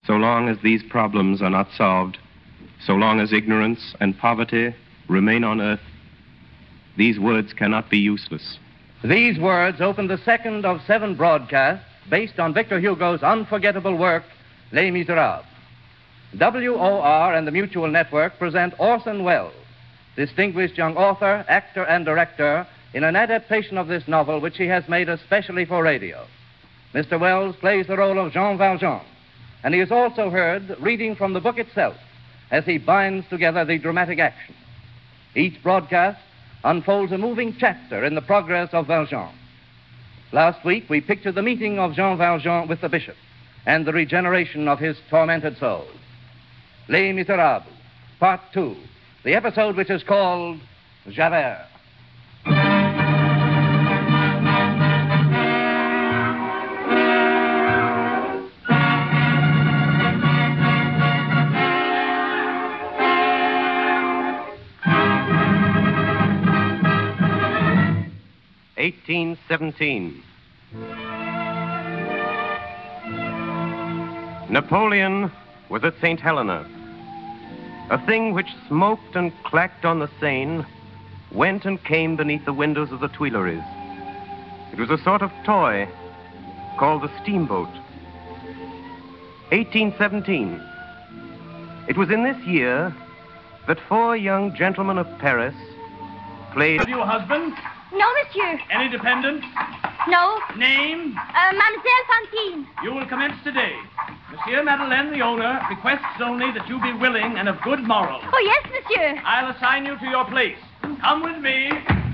So long as these problems are not solved, so long as ignorance and poverty remain on earth, these words cannot be useless. These words open the second of 7 broadcasts based on Victor Hugo's unforgettable work, Les Miserables. WOR and the Mutual Network present Orson Welles, distinguished young author, actor, and director, in an adaptation of this novel which he has made especially for radio. Mr. Welles plays the role of Jean Valjean, and he is also heard reading from the book itself as he binds together the dramatic action. Each broadcast unfolds a moving chapter in the progress of Valjean. Last week, we pictured the meeting of Jean Valjean with the bishop and the regeneration of his tormented soul. Les Miserables, Part 2, the episode which is called Javert. (1817). Napoleon was at St. Helena. A thing which smoked and clacked on the Seine went and came beneath the windows of the Tuileries. It was a sort of toy called the steamboat. 1817. It was in this year that 4 young gentlemen of Paris played... Have you a husband? No, monsieur. Any dependents? No. Name? Mademoiselle Fantine. You will commence today. Monsieur Madeleine, the owner, requests only that you be willing and of good morals. Oh, yes, monsieur. I'll assign you to your place. Come with me.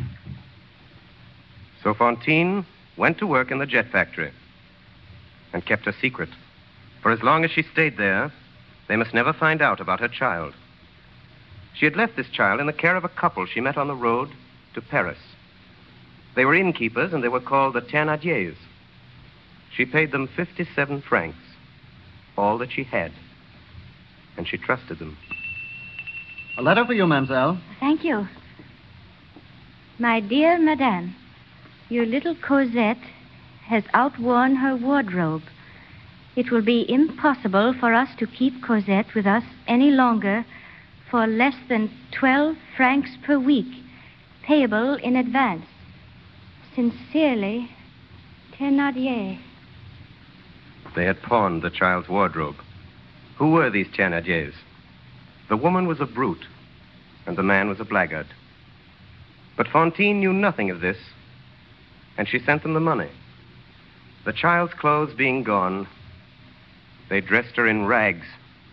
So Fantine went to work in the jet factory and kept a secret. For as long as she stayed there, they must never find out about her child. She had left this child in the care of a couple she met on the road to Paris. They were innkeepers, and they were called the Thénardiers. She paid them 57 francs, all that she had, and she trusted them. A letter for you, mademoiselle. Thank you. My dear madame, your little Cosette has outworn her wardrobe. It will be impossible for us to keep Cosette with us any longer for less than 12 francs per week, payable in advance. Sincerely, Thénardier. They had pawned the child's wardrobe. Who were these Thénardiers? The woman was a brute, and the man was a blackguard. But Fantine knew nothing of this, and she sent them the money. The child's clothes being gone, they dressed her in rags.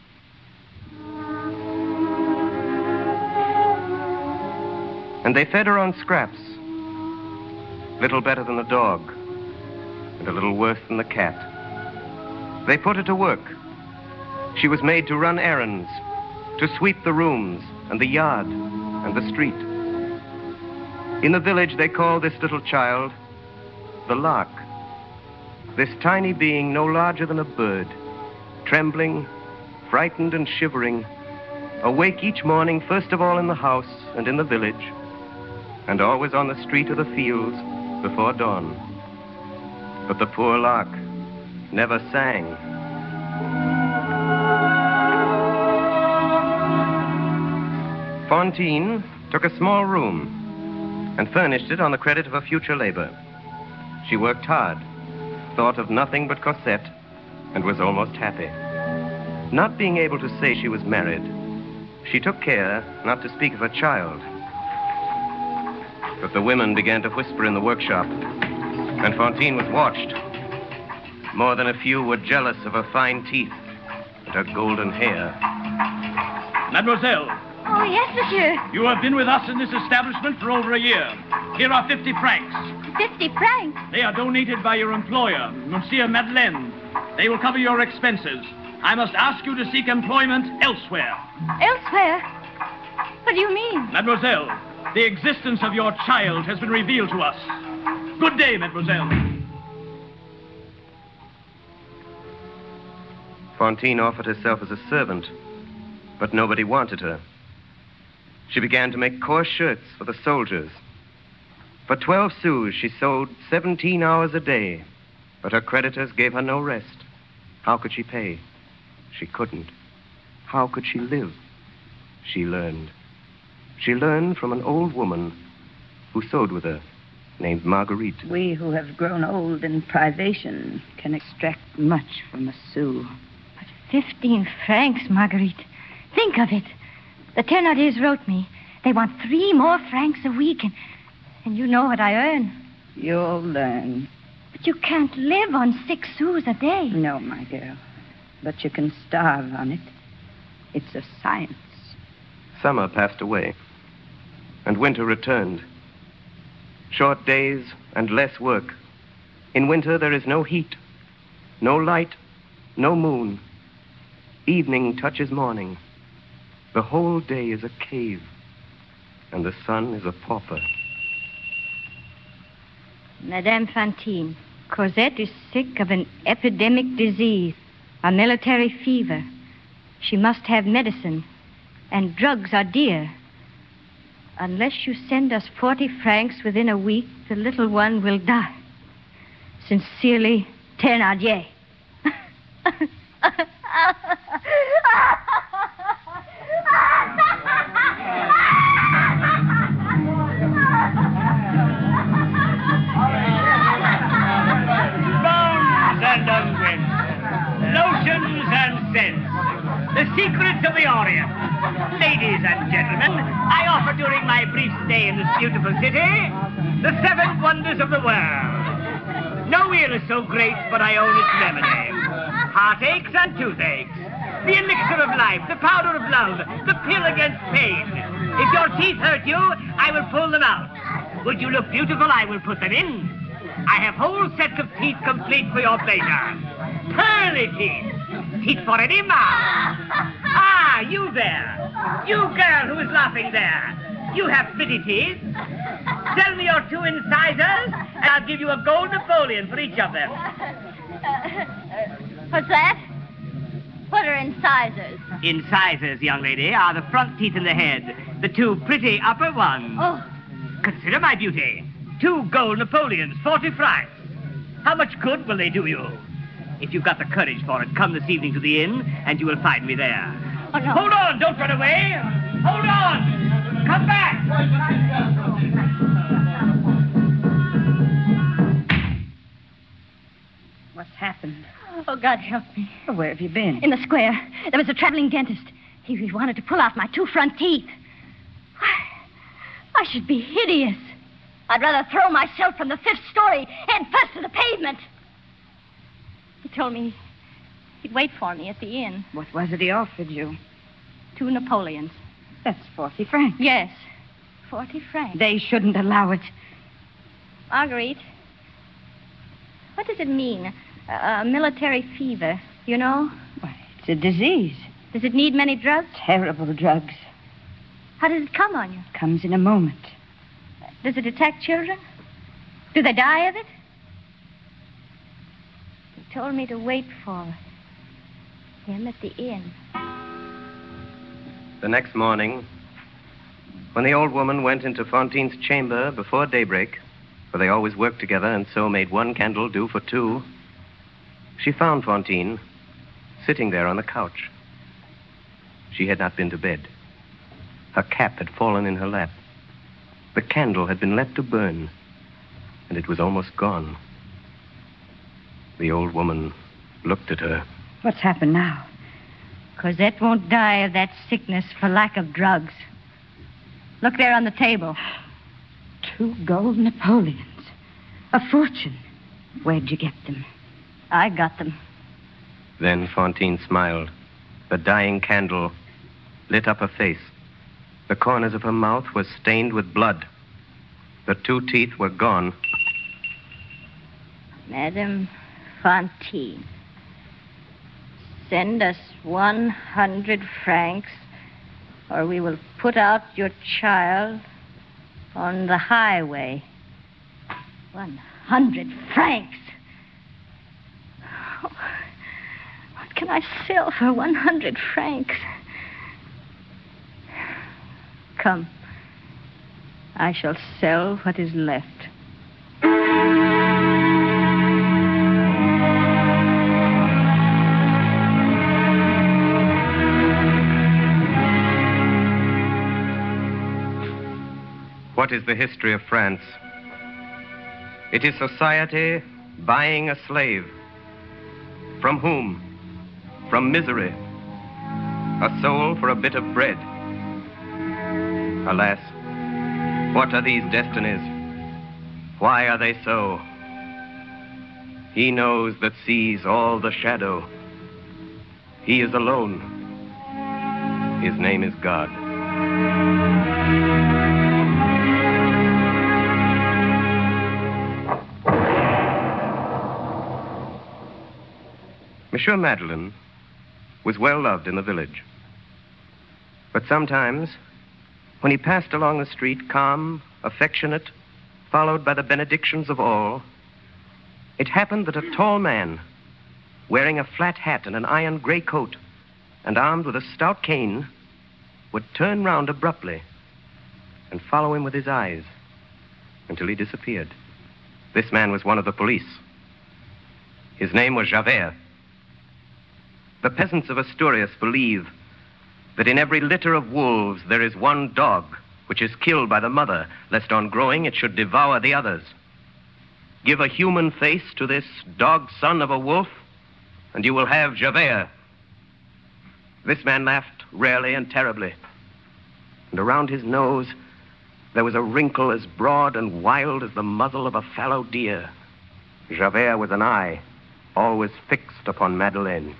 And they fed her on scraps, little better than the dog, and a little worse than the cat. They put her to work. She was made to run errands, to sweep the rooms and the yard and the street. In the village, they called this little child the Lark. This tiny being no larger than a bird, trembling, frightened and shivering, awake each morning, first of all in the house and in the village, and always on the street or the fields before dawn. But the poor Lark never sang. Fantine took a small room and furnished it on the credit of her future labor. She worked hard, thought of nothing but Cosette, and was almost happy. Not being able to say she was married, she took care not to speak of her child. But the women began to whisper in the workshop, and Fantine was watched. More than a few were jealous of her fine teeth and her golden hair. Mademoiselle. Oh, yes, monsieur. You have been with us in this establishment for over a year. Here are 50 francs. 50 francs? They are donated by your employer, Monsieur Madeleine. They will cover your expenses. I must ask you to seek employment elsewhere. Elsewhere? What do you mean? Mademoiselle, the existence of your child has been revealed to us. Good day, mademoiselle. Fantine offered herself as a servant, but nobody wanted her. She began to make coarse shirts for the soldiers. For 12 sous, she sewed 17 hours a day, but her creditors gave her no rest. How could she pay? She couldn't. How could she live? She learned. She learned from an old woman who sewed with her, named Marguerite. We who have grown old in privation can extract much from a sou. But 15 francs, Marguerite. Think of it. The Thénardiers wrote me. They want 3 more francs a week, and you know what I earn. You'll learn. But you can't live on 6 sous a day. No, my girl. But you can starve on it. It's a science. Summer passed away, and winter returned. Short days and less work. In winter, there is no heat, no light, no moon. Evening touches morning. The whole day is a cave, and the sun is a pauper. Madame Fantine, Cosette is sick of an epidemic disease, a military fever. She must have medicine, and drugs are dear. Unless you send us 40 francs within a week, the little one will die. Sincerely, Thénardier. Bones and unguents, lotions and scents, the secrets of the Orient. Ladies and gentlemen, I offer during my brief stay in this beautiful city the 7 wonders of the world. No ill is so great but I own its remedy. Heartaches and toothaches, the elixir of life, the powder of love, the pill against pain. If your teeth hurt you, I will pull them out. Would you look beautiful, I will put them in. I have whole sets of teeth complete for your pleasure. Pearly teeth. Teeth for any mouth. Ah, you there. You girl who is laughing there. You have pretty teeth. Tell me your 2 incisors, and I'll give you a gold Napoleon for each of them. What's that? What are incisors? Incisors, young lady, are the front teeth in the head. The 2 pretty upper ones. Oh, Consider my beauty. 2 gold Napoleons, 40 francs. How much good will they do you? If you've got the courage for it, come this evening to the inn, and you will find me there. oh no. Hold on, don't run away. Hold on. Come back. What's happened? Oh, God help me. Well, where have you been? In the square, there was a traveling dentist. He wanted to pull out my 2 front teeth. I should be hideous. I'd rather throw myself from the 5th story head first to the pavement. He told me he'd wait for me at the inn. What was it he offered you? 2 Napoleons. That's 40 francs. Yes, 40 francs. They shouldn't allow it. Marguerite, what does it mean? A military fever, you know? Why, it's a disease. Does it need many drugs? Terrible drugs. How does it come on you? Comes in a moment. Does it attack children? Do they die of it? He told me to wait for him at the inn. The next morning, when the old woman went into Fantine's chamber before daybreak, for they always worked together and so made 1 candle do for 2, she found Fantine sitting there on the couch. She had not been to bed. Her cap had fallen in her lap. The candle had been left to burn, and it was almost gone. The old woman looked at her. What's happened now? Cosette won't die of that sickness for lack of drugs. Look there on the table. 2 gold Napoleons. A fortune. Where'd you get them? I got them. Then Fantine smiled. The dying candle lit up her face. The corners of her mouth were stained with blood. The 2 teeth were gone. Madame Fantine, send us 100 francs, or we will put out your child on the highway. 100 francs. Oh, what can I sell for 100 francs? Come. I shall sell what is left. What is the history of France? It is society buying a slave. From whom? From misery. A soul for a bit of bread. Alas, what are these destinies? Why are they so? He knows that sees all the shadow. He is alone. His name is God. Monsieur Madeleine was well loved in the village. But sometimes, when he passed along the street, calm, affectionate, followed by the benedictions of all, it happened that a tall man, wearing a flat hat and an iron gray coat, and armed with a stout cane, would turn round abruptly and follow him with his eyes until he disappeared. This man was one of the police. His name was Javert. The peasants of Asturias believe that in every litter of wolves there is one dog which is killed by the mother, lest on growing it should devour the others. Give a human face to this dog son of a wolf, and you will have Javert. This man laughed rarely and terribly, and around his nose there was a wrinkle as broad and wild as the muzzle of a fallow deer. Javert with an eye always fixed upon Madeleine.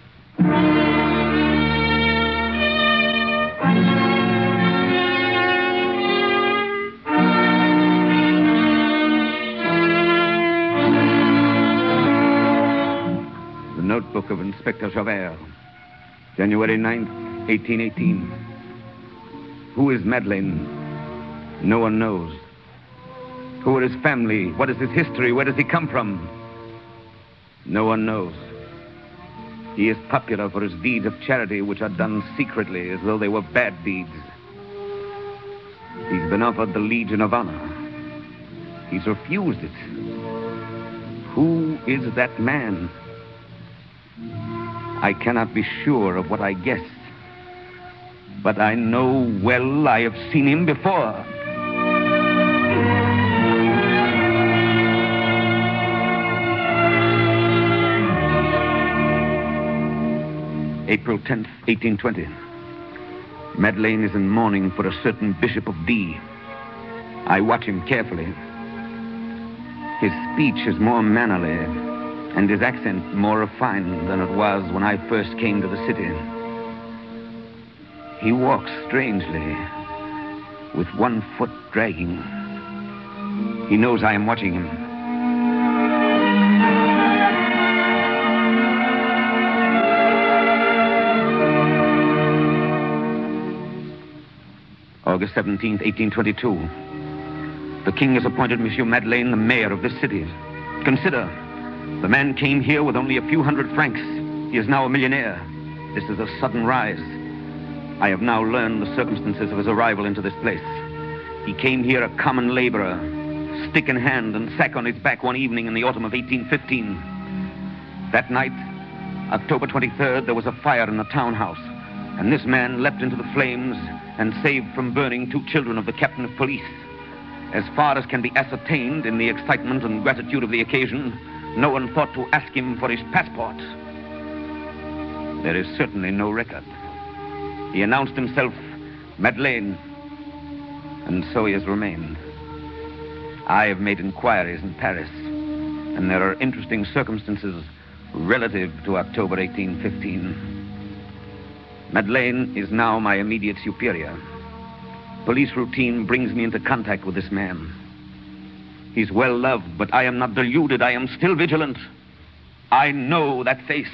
The notebook of Inspector Javert, January 9th, 1818. Who is Madeleine? No one knows. Who are his family? What is his history? Where does he come from? No one knows. He is popular for his deeds of charity, which are done secretly as though they were bad deeds. He's been offered the Legion of Honor. He's refused it. Who is that man? I cannot be sure of what I guess, but I know well I have seen him before. April 10th, 1820. Madeleine is in mourning for a certain Bishop of D. I watch him carefully. His speech is more mannerly, and his accent more refined than it was when I first came to the city. He walks strangely, with one foot dragging. He knows I am watching him. August 17th, 1822. The king has appointed Monsieur Madeleine the mayor of this city. Consider, the man came here with only a few hundred francs. He is now a millionaire. This is a sudden rise. I have now learned the circumstances of his arrival into this place. He came here a common laborer, stick in hand and sack on his back one evening in the autumn of 1815. That night, October 23rd, there was a fire in the townhouse, and this man leapt into the flames and saved from burning 2 children of the captain of police. As far as can be ascertained in the excitement and gratitude of the occasion, no one thought to ask him for his passport. There is certainly no record. He announced himself Madeleine, and so he has remained. I have made inquiries in Paris, and there are interesting circumstances relative to October 1815. Madeleine is now my immediate superior. Police routine brings me into contact with this man. He's well loved, but I am not deluded. I am still vigilant. I know that face.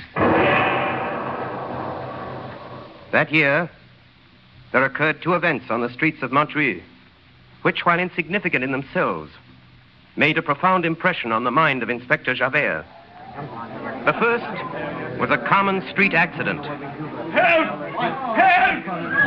That year, there occurred 2 events on the streets of Montreuil, which, while insignificant in themselves, made a profound impression on the mind of Inspector Javert. The first was a common street accident. Help! Help!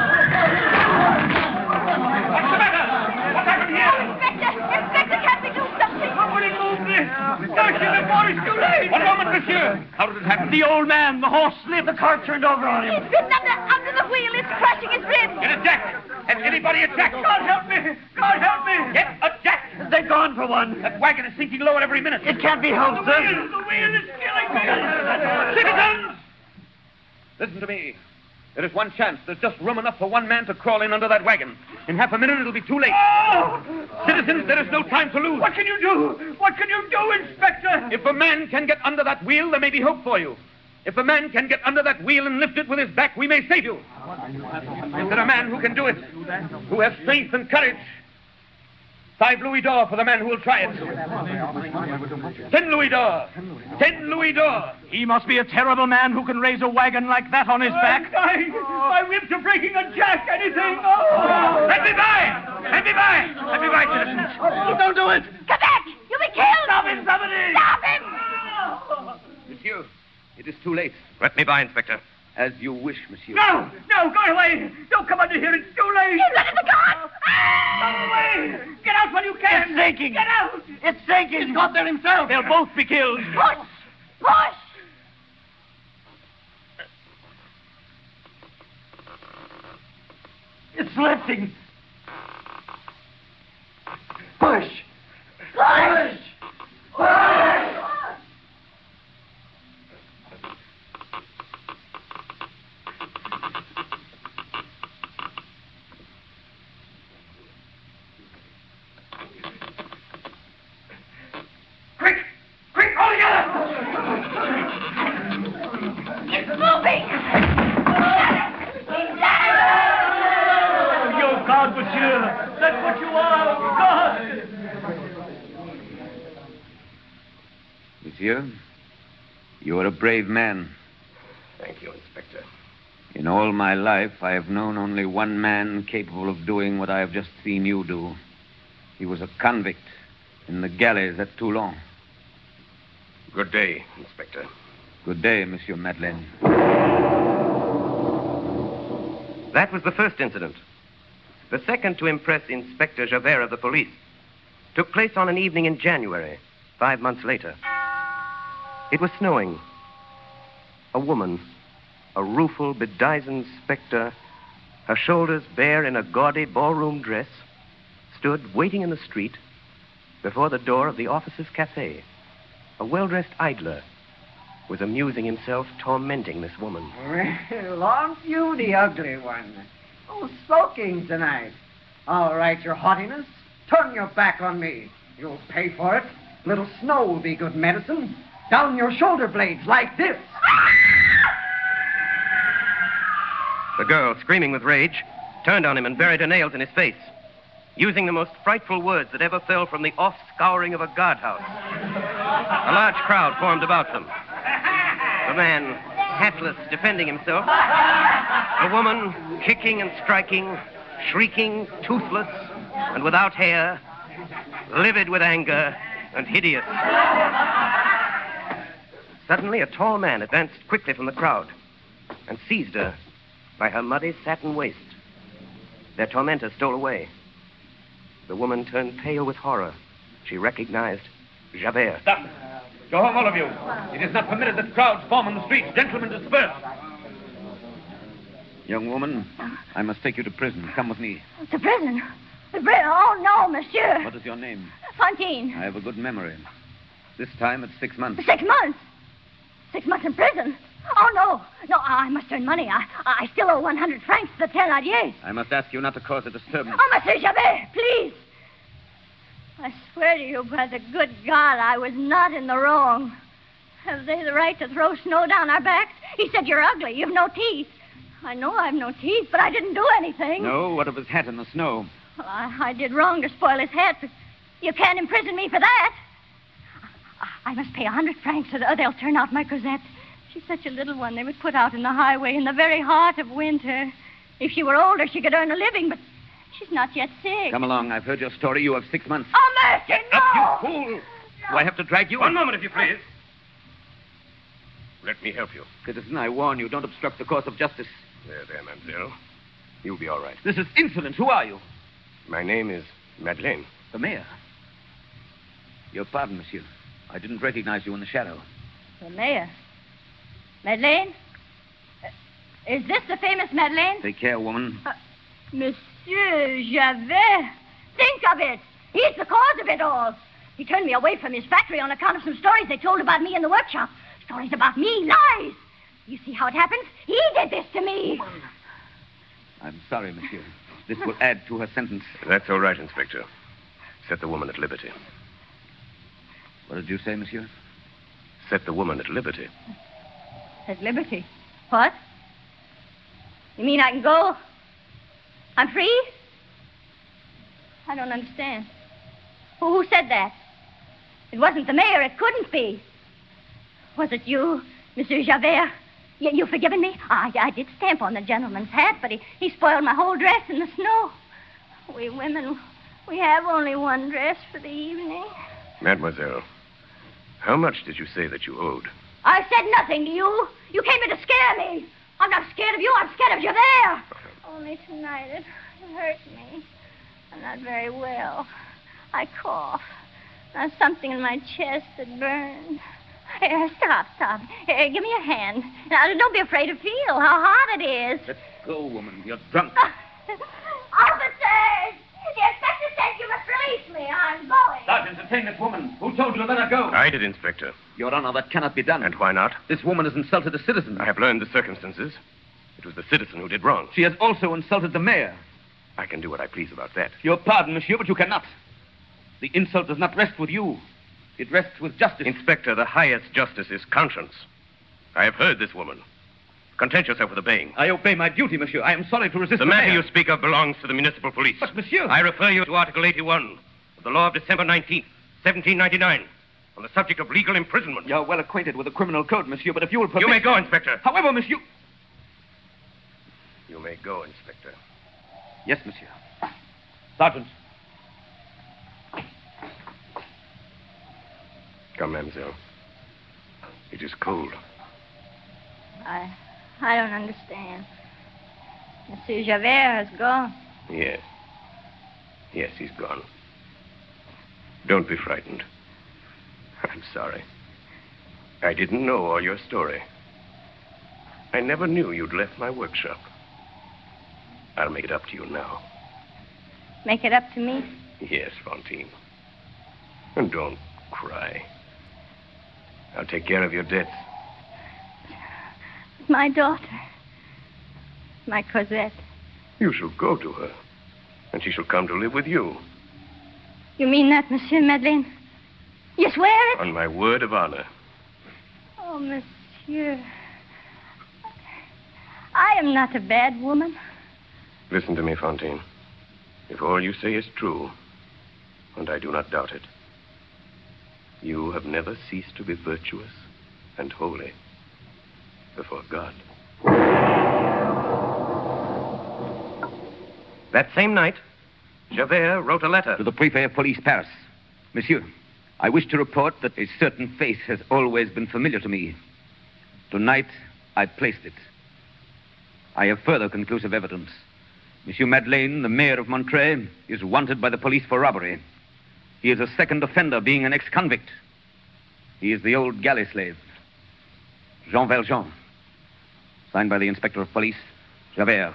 What's the matter? What happened here? Inspector, can't we do something? Somebody move this! Search him before it's too late! One moment, monsieur! How did it happen? The old man, the horse slipped. The car turned over on him. He's bitten under the the wheel. It's crushing his ribs. Get a jack! Has anybody a jack? God help me! God help me! Get a jack! They're gone for one. That wagon is sinking lower every minute. It can't be helped, sir. The wheel is killing me! Citizens! Listen to me. There is one chance. There's just room enough for one man to crawl in under that wagon. In half a minute, it'll be too late. Oh! Citizens, there is no time to lose. What can you do? What can you do, Inspector? If a man can get under that wheel, there may be hope for you. If a man can get under that wheel and lift it with his back, we may save you. Is there a man who can do it? Who has strength and courage? 5 louis d'or for the man who will try it. 10 louis d'or. 10 louis d'or. He must be a terrible man who can raise a wagon like that on his back. My ribs are breaking a jack. Anything. Oh! Let me by! Let me by! Let me by, citizens. Oh, don't do it. Come back! You'll be killed! Stop him, somebody! Stop him! Monsieur, it is too late. Let me by, Inspector. As you wish, monsieur. No! Go away! Don't come under here. It's too late. You let it go! Go away! Get out when you can! It's sinking. Get out! It's sinking. He's got there himself. They'll both be killed. Push! Push! It's lifting. Push. Push! Push. Quick! Quick! All together! It's moving! You're God, monsieur. That's what you are. God! Monsieur, you are a brave man. Thank you, Inspector. In all my life, I have known only one man capable of doing what I have just seen you do. He was a convict in the galleys at Toulon. Good day, Inspector. Good day, Monsieur Madeleine. That was the first incident. The second to impress Inspector Javert of the police took place on an evening in January, 5 months later. It was snowing. A woman, a rueful, bedizened spectre, her shoulders bare in a gaudy ballroom dress, stood waiting in the street before the door of the officers' cafe. A well-dressed idler was amusing himself, tormenting this woman. Well, aren't you the ugly one? Oh, sulking tonight. All right, your haughtiness. Turn your back on me. You'll pay for it. Little snow will be good medicine. Down your shoulder blades like this. The girl, screaming with rage, turned on him and buried her nails in his face, using the most frightful words that ever fell from the off-scouring of a guardhouse. A large crowd formed about them. The man, hatless, defending himself. The woman, kicking and striking, shrieking, toothless, and without hair, livid with anger and hideous. Suddenly, a tall man advanced quickly from the crowd and seized her by her muddy satin waist. Their tormentor stole away. The woman turned pale with horror. She recognized Javert. Stop. Go home, all of you. It is not permitted that crowds form on the streets. Gentlemen, disperse. Young woman, I must take you to prison. Come with me. To prison? Oh, no, monsieur. What is your name? Fantine. I have a good memory. This time it's 6 months. 6 months? 6 months in prison? Oh, no. No, I must earn money. I still owe 100 francs to the Thénardiers. I must ask you not to cause a disturbance. Oh, Monsieur Javert, please. I swear to you by the good God, I was not in the wrong. Have they the right to throw snow down our backs? He said you're ugly. You've no teeth. I know I've no teeth, but I didn't do anything. No? What of his hat in the snow? Well, I did wrong to spoil his hat, but you can't imprison me for that. I must pay 100 francs or they'll turn out my Cosette. She's such a little one they would put out in the highway in the very heart of winter. If she were older, she could earn a living, but she's not yet sick. Come along. I've heard your story. You have 6 months. Oh, mercy, no! Up, you fool! Do I have to drag you? One moment, if you please. Let me help you. Citizen, I warn you, don't obstruct the course of justice. There, mademoiselle. You'll be all right. This is insolent. Who are you? My name is Madeleine. The mayor. Your pardon, monsieur. I didn't recognize you in the shadow. The mayor. Madeleine? Is this the famous Madeleine? Take care, woman. Monsieur Javert. Think of it. He's the cause of it all. He turned me away from his factory on account of some stories they told about me in the workshop. Stories about me, lies. You see how it happens? He did this to me. I'm sorry, monsieur. This will add to her sentence. That's all right, Inspector. Set the woman at liberty. What did you say, monsieur? Set the woman at liberty. At liberty? What? You mean I can go? I'm free? I don't understand. Who said that? It wasn't the mayor. It couldn't be. Was it you, Monsieur Javert? You've forgiven me? I did stamp on the gentleman's hat, but he spoiled my whole dress in the snow. We women, we have only one dress for the evening. Mademoiselle, how much did you say that you owed? I said nothing to you. You came here to scare me. I'm not scared of you. I'm scared of Javert. Only tonight it hurt me. I'm not very well. I cough. There's something in my chest that burns. Here, stop. Here, give me a hand. Now, don't be afraid to feel how hot it is. Let go, woman. You're drunk. Officers! The inspector says you must release me. I'm going. Sergeant, detain this woman. Who told you to let her go? I did, Inspector. Your Honor, that cannot be done. And why not? This woman has insulted a citizen. I have learned the circumstances. It was the citizen who did wrong. She has also insulted the mayor. I can do what I please about that. Your pardon, monsieur, but you cannot. The insult does not rest with you. It rests with justice. Inspector, the highest justice is conscience. I have heard this woman. Content yourself with obeying. I obey my duty, monsieur. I am sorry to resist the matter mayor. you speak of belongs to the municipal police. But, monsieur... I refer you to Article 81 of the law of December 19th, 1799, on the subject of legal imprisonment. You're well acquainted with the criminal code, monsieur, but if you will permit... You may go, Inspector. However, monsieur... You may go, Inspector. Yes, monsieur. Sergeant. Come, mademoiselle. It is cold. I don't understand. Monsieur Javert has gone. Yes. Yes, he's gone. Don't be frightened. I'm sorry. I didn't know all your story. I never knew you'd left my workshop. I'll make it up to you now. Make it up to me? Yes, Fantine. And don't cry. I'll take care of your debts. My daughter. My Cosette. You shall go to her, and she shall come to live with you. You mean that, Monsieur Madeleine? You swear it? On my word of honor. Oh, Monsieur. I am not a bad woman. Listen to me, Fantine. If all you say is true, and I do not doubt it, you have never ceased to be virtuous and holy before God. That same night, Javert wrote a letter to the Prefect of Police, Paris. Monsieur, I wish to report that a certain face has always been familiar to me. Tonight, I placed it. I have further conclusive evidence. Monsieur Madeleine, the mayor of Montreuil, is wanted by the police for robbery. He is a second offender, being an ex-convict. He is the old galley slave, Jean Valjean. Signed by the Inspector of Police, Javert.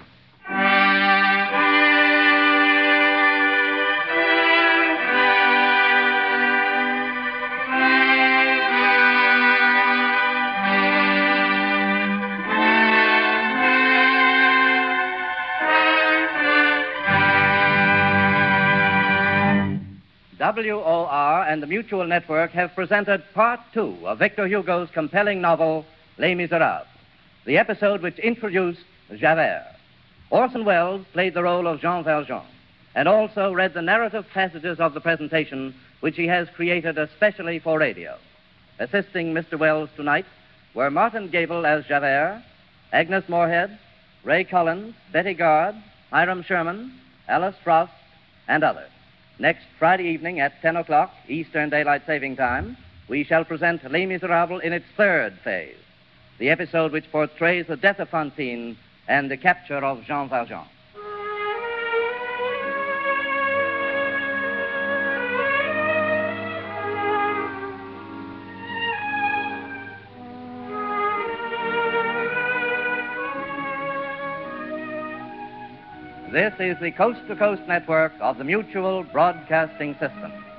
WOR and the Mutual Network have presented Part 2 of Victor Hugo's compelling novel, Les Miserables, the episode which introduced Javert. Orson Welles played the role of Jean Valjean and also read the narrative passages of the presentation which he has created especially for radio. Assisting Mr. Welles tonight were Martin Gable as Javert, Agnes Moorehead, Ray Collins, Betty Gard, Hiram Sherman, Alice Frost, and others. Next Friday evening at 10 o'clock, Eastern Daylight Saving Time, we shall present Les Miserables in its third phase, the episode which portrays the death of Fantine and the capture of Jean Valjean. This is the Coast to Coast Network of the Mutual Broadcasting System.